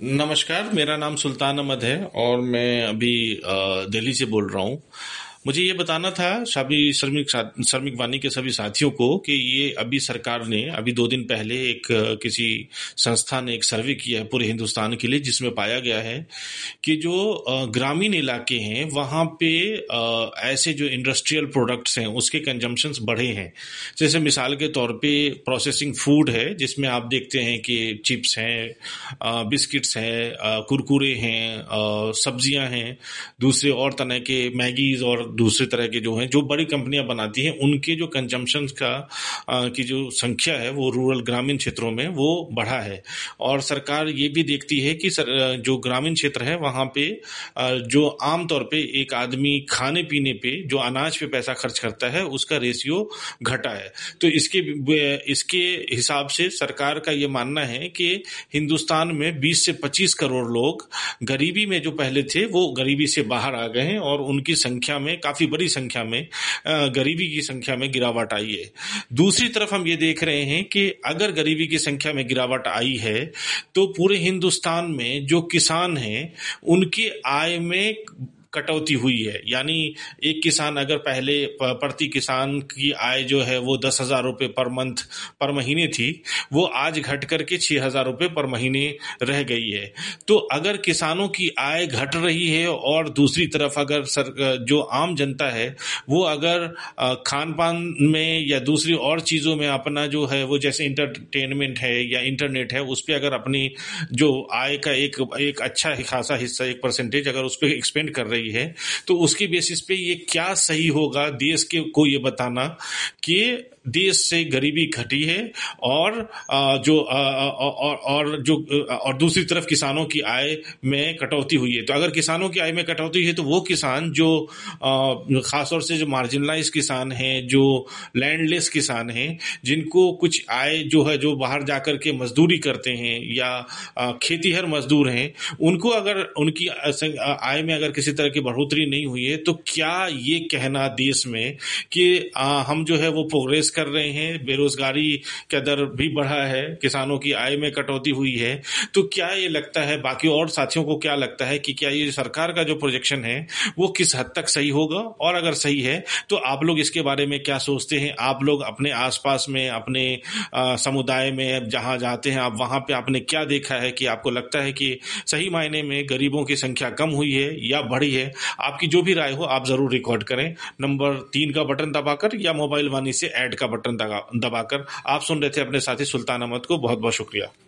नमस्कार, मेरा नाम सुल्तान अहमद है और मैं अभी दिल्ली से बोल रहा हूँ। मुझे ये बताना था सभी श्रमिक वानी के सभी साथियों को कि ये अभी सरकार ने अभी 2 दिन पहले एक किसी संस्था ने एक सर्वे किया है पूरे हिंदुस्तान के लिए, जिसमें पाया गया है कि जो ग्रामीण इलाके हैं वहाँ पे ऐसे जो इंडस्ट्रियल प्रोडक्ट्स हैं उसके कंजम्पशंस बढ़े हैं। जैसे मिसाल के तौर पे प्रोसेसिंग फूड है, जिसमें आप देखते हैं कि चिप्स हैं, बिस्किट्स हैं, कुरकुरे हैं, सब्जियां हैं, दूसरे और तरह के मैगीज और दूसरे तरह के जो हैं जो बड़ी कंपनियां बनाती हैं, उनके जो कंजम्पशन की जो संख्या है वो रूरल ग्रामीण क्षेत्रों में वो बढ़ा है। और सरकार ये भी देखती है कि जो ग्रामीण क्षेत्र है वहाँ पे जो आमतौर पे एक आदमी खाने पीने पे जो अनाज पे पैसा खर्च करता है उसका रेशियो घटा है। तो इसके हिसाब से सरकार का ये मानना है कि हिंदुस्तान में 20 से 25 करोड़ लोग गरीबी में जो पहले थे वो गरीबी से बाहर आ गए हैं और उनकी संख्या में काफी बड़ी संख्या में गरीबी की संख्या में गिरावट आई है। दूसरी तरफ हम ये देख रहे हैं कि अगर गरीबी की संख्या में गिरावट आई है तो पूरे हिंदुस्तान में जो किसान हैं उनकी आय में कटौती हुई है। यानी एक किसान अगर पहले प्रति किसान की आय जो है वो 10,000 रुपये पर महीने थी, वो आज घट करके 6,000 रुपये पर महीने रह गई है। तो अगर किसानों की आय घट रही है और दूसरी तरफ अगर जो आम जनता है वो अगर खान पान में या दूसरी और चीज़ों में अपना जो है वो जैसे इंटरटेनमेंट है या इंटरनेट है उस पर अगर अपनी जो आय का एक अच्छा खासा हिस्सा 1% अगर उस पर एक्सपेंड कर रही है, तो उसकी बेसिस पे ये क्या सही होगा देश के को ये बताना कि देश से गरीबी घटी है और और दूसरी तरफ किसानों की आय में कटौती हुई है। तो अगर किसानों की आय में कटौती है तो वो किसान जो खासतौर से जो मार्जिनलाइज किसान हैं, जो लैंडलेस किसान हैं, जिनको कुछ आय जो है जो बाहर जाकर के मजदूरी करते हैं या खेतीहर मजदूर हैं, उनको अगर उनकी आय में अगर किसी तरह की बढ़ोतरी नहीं हुई है तो क्या ये कहना देश में कि हम जो है वो प्रोग्रेस कर रहे हैं, बेरोजगारी का दर भी बढ़ा है, किसानों की आय में कटौती हुई है, तो क्या ये लगता है बाकी और साथियों को क्या लगता है कि क्या ये सरकार का जो प्रोजेक्शन है वो किस हद तक सही होगा? और अगर सही है तो आप लोग इसके बारे में क्या सोचते हैं? आप लोग अपने आसपास में अपने समुदाय में जहां जाते हैं आप वहां पे आपने क्या देखा है कि आपको लगता है कि सही मायने में गरीबों की संख्या कम हुई है या बढ़ी है? आपकी जो भी राय हो आप जरूर रिकॉर्ड करें, नंबर 3 का बटन दबाकर या मोबाइल वाणी से ऐड का बटन दबाकर। आप सुन रहे थे अपने साथी सुल्तान अहमद को। बहुत बहुत शुक्रिया।